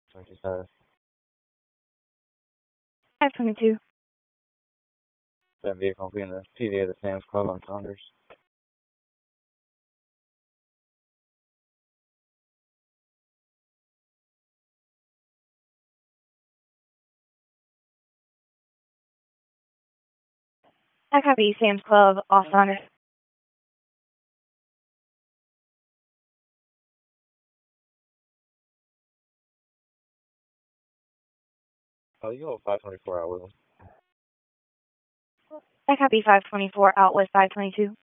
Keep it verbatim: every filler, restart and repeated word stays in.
twenty-five. five twenty-two. That vehicle will be in the P D of the Sam's Club on Saunders. I copy Sam's Club, off Saunders. Oh, you go five twenty-four out with them. I copy five twenty-four, out with five twenty-two.